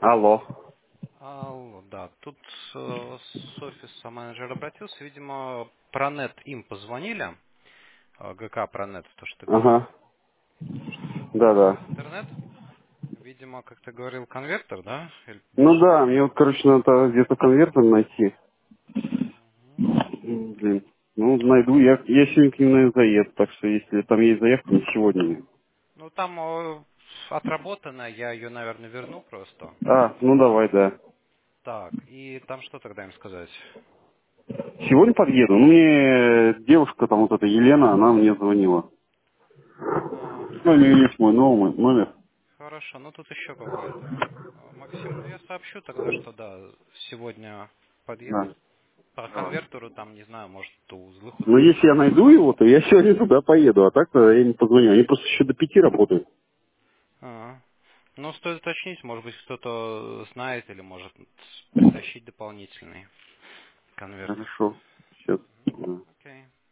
Алло. Алло, да. Тут с офиса менеджер обратился. Видимо, Пронет им позвонили. ГК Пронет, то, что ты говорил. Ага. Что у них Да-да. плохой интернет. Видимо, как ты говорил, конвертер, да? Ну да, мне вот, короче, надо где-то конвертер найти. Мгм. Блин. Ну, найду. Я сегодня к ним, наверное, заеду. Так что, если там есть заявка, не сегодня. Ну, там отработано, я ее, наверное, верну просто. А, ну давай, да. Так, и там что тогда им сказать? Сегодня подъеду. Ну, мне девушка, там вот эта Елена, она мне звонила. Ну, у нее есть мой новый номер. Хорошо, ну тут еще какой-то. Максим, ну я сообщу тогда, что да, сегодня подъедут. Да. По Давай. конвертеру там, не знаю, может, то узлы Но худые. если я найду его, то я сегодня туда поеду. А так-то я не позвоню. Они просто еще до 5 работают. А. Ну, стоит уточнить, может быть, кто-то знает или может притащить дополнительный конвертер. Хорошо. Сейчас. Окей.